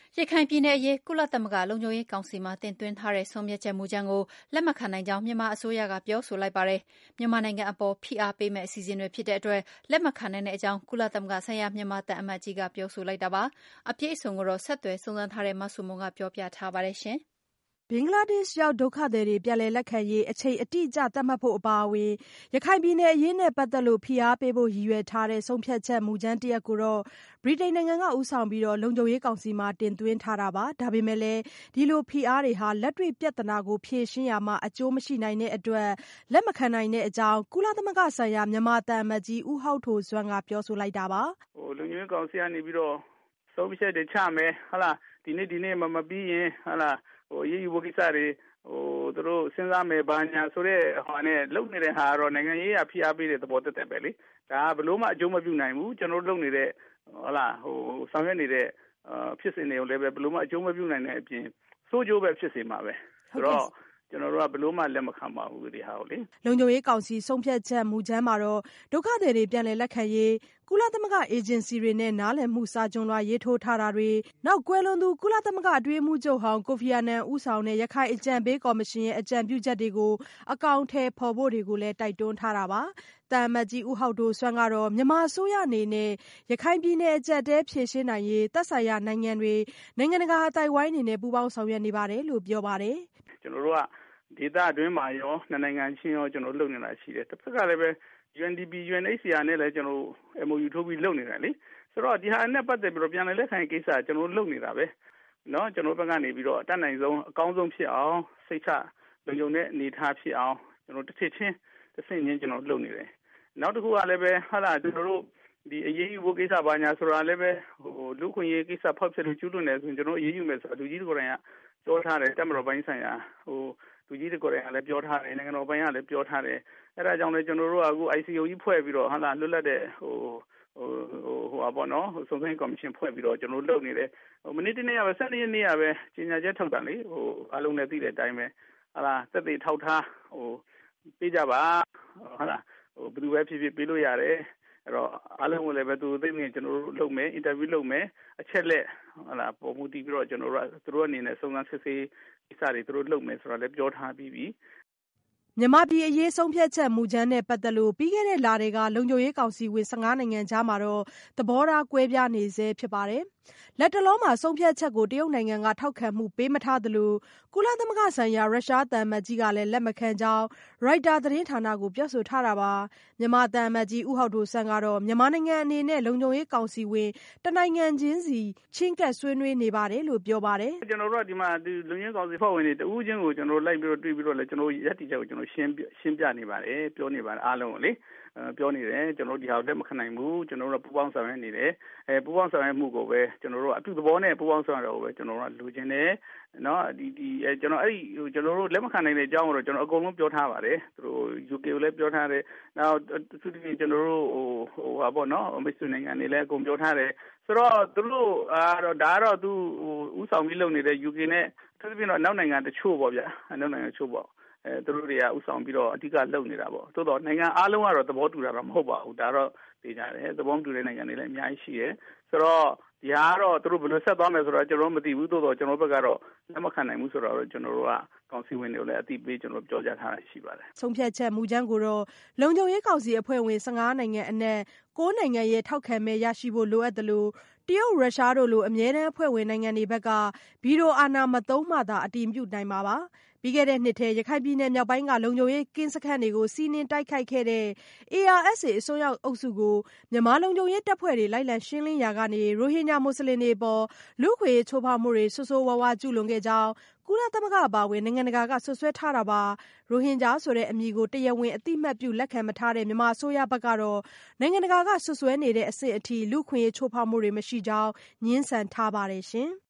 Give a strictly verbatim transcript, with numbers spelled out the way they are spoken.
ရခိုင်ပြည်နယ်အရေးကုလသမဂ္ဂလုံခြုံရေးကောင်စီမှာတင်သွင်းထားတဲ့ဆုံးဖြတ်ချက်မူကြမ်းကိုလက်မခံနိုင်ကြောင်းမြန်မာအစိုးရကပြောဆိုလိုက်ပါတယ်။မြန်မာနိုင်ငံအပေါ်ဖိအားပေးမယ့်အစီအစဉ်တွေဖြစ်တဲ့အတွက်လက်မခံနိုင်တဲ့အကြောင်းကုလသမဂ္ဂဆိုင်ရာမြန်မာသံအမတ်ကြီးကပြောဆိုလိုက်တာပါ။အပြည့်အစုံကိုတော့ဆက်သွယ်စုံစမ်းထားတဲ့မဆုမွန်ကပြောပြထားပါတယ်ရှင်။ဘင်္ဂလားဒေ့ရှ်ရောက်ဒုက္ခသည်တွေပြန်လည်လက်ခံရေးအချိန်အတိအကျသတ်မှတ်ဖို့အပါအဝင်ရခိုင်ပြည်နယ်အရေးနဲ့ပတ်သက်လို့ဖိအားပေးဖို့ရည်ရွယ်ထားတဲ့ဆုံးဖြတ်ချက်မူကြမ်းတရပ်ကိုတော့ဗြိတိန်နိုင်ငံကဦးဆောင်ပြီးလုံခြုံရေးကောင်စီမှာတင်သွင်းထားတာပါ။ဒါပေမဲ့လည်းဒီလိုဖိအားတွေဟာလက်တွေ့ပြဿနာကိုဖြေရှင်းရာမှာအကျိုးမရှိနိုင်တဲ့အတွက်လက်မခံနိုင်တဲ့အကြောင်းကုလသမဂ္ဂဆိုင်ရာမြန်မာသံအမတ်ကြီးဦးဟောက်ဒိုစွမ်းကပြောဆိုလိုက်တာပါ။ဟိုလုံခြုံရေးကောင်စီကနေပြီးတော့ဆုံးဖြတ်ချက်တွေချမယ်ဟုတ်လားဒီနေ့ဒီနေ့မမပြီးရင်ဟုတ်လားဟိုရေးယူဖို့ကိစ္စတွေဟိုသူတို့စဉ်းစားမယ်ဘာညာဆိုတဲ့ဟိုနဲ့လုံနေတဲ့ဟာတော့နိုင်ငံရေးအဖိအားပေးတဲ့သဘောတက်တက်ပဲလေဒါကဘလို့မှအကျိုးမပြုနိုင်ဘူးကျွန်တော်တို့လုံနေတဲ့ဟုတ်လားဟိုဆောင်ရွက်နေတဲ့ဖြစ်စဉ်တွေကိုလည်းပဲဘလို့မှအကျိုးမပြုနိုင်တဲ့အပြင်စိုးကျိုးပဲဖြစ်စေမှာပဲဆိုတော့ကျွန်တော်တို့ကဘလို့မှလက်မခံပါဘူးဒီဟာကိုလေလုံခြုံရေးကောင်စီဆုံးဖြတ်ချက်မူကြမ်းမှာတော့ဒုက္ခသည်တွေပြန်လည်လက်ခံရေးကုလသမဂ္ဂအေဂျင်စီတွေနဲ့နားလည်မှုစာချွန်လွှာရေးထိုးထားတာတွေနောက်ကွယ်လွန်သူကုလသမဂ္ဂအတွင်းမှုချုပ်ဟောင်းကိုဖီအာနန်ဦးဆောင်တဲ့ရခိုင်အကြံပေးကော်မရှင်ရဲ့အကြံပြုချက်တွေကိုအကောင့်ထဲပေါ်ဖို့တွေကိုလည်းတိုက်တွန်းထားတာပါ။တမ်မတ်ကြီးဦးဟောက်ဒိုစွမ်းကတော့မြန်မာအစိုးရအနေနဲ့ရခိုင်ပြည်နယ်အကြက်တဲဖြေရှင်းနိုင်ရေးသက်ဆိုင်ရာနိုင်ငံတွေနိုင်ငံတကာအသိုက်အဝိုင်းအနေနဲ့ပူးပေါင်းဆောင်ရွက်နေပါတယ်လို့ပြောပါတယ်။ကျွန်တော်တို့ကဒေသအတွင်းမှာရောနိုင်ငံချင်းရောကျွန်တော်လုပ်နေတာရှိတယ်။တစ်ဖက်ကလည်းပဲ ယူအန်ဒီပီ ယူအန်အိတ်စီအာ နဲ့လည်းကျွန်တော် အမ်အိုယူ ထိုးပြီးလုပ်နေတာလေဆိုတော့ဒီဟာနဲ့ပတ်သက်ပြီးတော့ပြန်လည်လက်ခံကိစ္စကျွန်တော်လုပ်နေတာပဲเนาะကျွန်တော်ဘက်ကနေပြီးတော့အတတ်နိုင်ဆုံးအကောင်းဆုံးဖြစ်အောင်စိတ်ချလုံခြုံတဲ့အနေအထားဖြစ်အောင်ကျွန်တော်တစ်ထစ်ချင်းတစ်ဆင့်ချင်းကျွန်တော်လုပ်နေတယ်နောက်တစ်ခုကလည်းပဲဟာလာကျွန်တော်တို့ဒီအရေးယူဖို့ကိစ္စဘာညာဆိုတာလည်းပဲဟိုလူခွင့်ရေးကိစ္စဖောက်ဖြစ်လို့ကျူးလွန်တယ်ဆိုရင်ကျွန်တော်အရေးယူမယ်ဆိုတာလူကြီးတွေကိုယ်တိုင်ကပြောထားတယ်တက်မတော်ပိုင်းဆိုင်ရာဟိုလူကြီးတွေကိုယ်တိုင်ကလည်းပြောထားတယ်နိုင်ငံတော်ပိုင်းကလည်းပြောထားတယ်အဲဒါကြောင့်လည်းကျွန်တော်တို့ကအခု အိုင် စီ ယူ ကြီးဖွဲ့ပြီးတော့ဟာလာလွတ်လပ်တဲ့ဟိုဟိုဟိုဟာပေါ့နော်စုံစမ်းကော်မရှင်ဖွဲ့ပြီးတော့ကျွန်တော်လုပ်နေတယ်ဟိုမိနစ်တနေ့ကပဲ၁၂ရက်နေ့ကပဲကြီးညာချက်ထုတ်တာလေဟိုအားလုံးလည်းသိတဲ့အတိုင်းပဲဟာလာသက်သေထောက်ထားဟိုပေးကြပါဟာလာဟိုဘယ်သူပဲဖြစ်ဖြစ်ပေးလို့ရတယ်အဲ့တော့အားလုံးကိုလည်းပဲသူသိနေကျွန်တော်တို့လုပ်မယ်အင်တာဗျူးလုပ်မယ်အချက်လက်ဟာလာပုံမှုတည်ပြီးတော့ကျွန်တော်တို့ကသူတို့အနေနဲ့စုံစမ်းစစ်ဆေးကိစ္စတွေသူတို့လုပ်မယ်ဆိုတော့လည်းပြောထားပြီးပြီမြန်မာပြည်အရေးဆုံးဖြတ်ချက်မူကြမ်းနဲ့ပတ်သက်လို့ပြီးခဲ့တဲ့လတွေကလုံခြုံရေးကောင်စီဝင်၁၅နိုင်ငံကြားမှာတော့သဘောထားကွဲပြားနေဆဲဖြစ်ပါတယ်။လက်တလောမှာဆုံးဖြတ်ချက်ကိုတရုတ်နိုင်ငံကထောက်ခံမှုပေးမထားသလိုကုလသမဂ္ဂဆိုင်ရာရုရှားသံအမတ်ကြီးကလည်းလက်မခံကြောင်းရိုက်တာသတင်းဌာနကိုပြောဆိုထားတာပါ။မြန်မာသံအမတ်ကြီးဦးဟောက်ဒိုစွမ်းကတော့မြန်မာနိုင်ငံအနေနဲ့လုံခြုံရေးကောင်စီဝင်တနိုင်ငံချင်းစီချဉ်းကပ်ဆွေးနွေးနေပါတယ်လို့ပြောပါတယ်။ကျွန်တော်တို့ကဒီမှာဒီလုံခြုံရေးကောင်စီဖွဲ့ဝင်တွေတဦးချင်းကိုကျွန်တော်လိုက်ပြီးတော့တွေ့ပြီးတော့လည်းကျွန်တော်ရက်တီချက်ကိုကျွန်တော်ရှင်းရှင်းပြနေပါတယ်ပြောနေပါတယ်အားလုံးကိုလေပြောနေတယ်ကျွန်တော်ဒီဟာကိုလက်မခံနိုင်ဘူးကျွန်တော်တို့ပူပေါင်းဆောင်ရွက်နေတယ်အဲပူပေါင်းဆောင်ရွက်မှုကိုပဲကျွန်တော်တို့အပြုသဘောနဲ့ပူပေါင်းဆောင်ရွက်တော့ပဲကျွန်တော်တို့ကလိုချင်တယ်နော်ဒီဒီအဲကျွန်တော်အဲ့ဒီကျွန်တော်တို့လက်မခံနိုင်တဲ့အကြောင်းကိုတော့ကျွန်တော်အကုန်လုံးပြောထားပါတယ်သူတို့ ယူ ကေ ကိုလည်းပြောထားတယ်နောက်သူတို့ကျွန်တော်တို့ဟိုဟိုဟာပေါ့နော်မိတ်ဆွေနိုင်ငံတွေလည်းအကုန်ပြောထားတယ်ဆိုတော့သူတို့အာတော့ဒါကတော့သူဟိုဥဆောင်ပြီးလုပ်နေတဲ့ ယူ ကေ နဲ့သူတို့ပြင်တော့နောက်နိုင်ငံတချို့ပေါ့ဗျာနောက်နိုင်ငံတချို့ပေါ့အဲသူတို့တွေကဥဆောင်ပြီးတော့အဓိကလုပ်နေတာပေါ့သို့တော့နိုင်ငံအားလုံးကတော့သဘောတူတာတော့မဟုတ်ပါဘူးဒါတော့သိကြတယ်သဘောတူတဲ့နိုင်ငံတွေလည်းအများကြီးရှိတယ်ဆိုတော့ဒီဟာကတော့သူတို့ဘယ်လိုဆက်သွားမယ်ဆိုတော့ကျွန်တော်မသိဘူးသို့တော့ကျွန်တော်ဘက်ကတော့လက်မခံနိုင်ဘူးဆိုတော့ကျွန်တော်တို့ကကောင်စီဝင်တွေကိုလည်းအသိပေးကျွန်တော်ပြောကြားထားတာရှိပါတယ်ဆုံးဖြတ်ချက်မူကြမ်းကိုတော့လုံခြုံရေးကောင်စီအဖွဲ့ဝင်၁၅နိုင်ငံအနက်၉နိုင်ငံရဲ့ထောက်ခံမဲရရှိဖို့လိုအပ်တယ်လို့တရုတ်ရုရှားတို့လိုအမြဲတမ်းအဖွဲ့ဝင်နိုင်ငံတွေဘက်ကဗီတိုအာဏာမသုံးမှသာအတည်ပြုနိုင်မှာပါပြီးခဲ့တဲ့နှစ်ထဲရခိုင်ပြည်နယ်မြောက်ပိုင်းကလုံခြုံရေးကင်းစခန်းတွေကိုစီးနင်းတိုက်ခိုက်ခဲ့တဲ့ အေအာအက်စ်အေ အစွန်းရောက်အုပ်စုကိုမြန်မာလုံခြုံရေးတပ်ဖွဲ့တွေလိုက်လံရှင်းလင်းရာကနေရိုဟင်ဂျာမွတ်စလင်တွေအပေါ်လူ့အခွင့်အရေးချိုးဖောက်မှုတွေဆိုးဆိုးဝါးဝါးကျူးလွန်ခဲ့ကြောင်းကုလသမဂ္ဂအပါအဝင်နိုင်ငံတကာကစွပ်စွဲထားတာပါရိုဟင်ဂျာဆိုတဲ့အမည်ကိုတရားဝင်အသိမှတ်ပြုလက်ခံမထားတဲ့မြန်မာအစိုးရဘက်ကတော့နိုင်ငံတကာကစွပ်စွဲနေတဲ့အဆင့်အထိလူ့အခွင့်အရေးချိုးဖောက်မှုတွေမရှိကြောင်းငြင်းဆန်ထားပါတယ်ရှင်။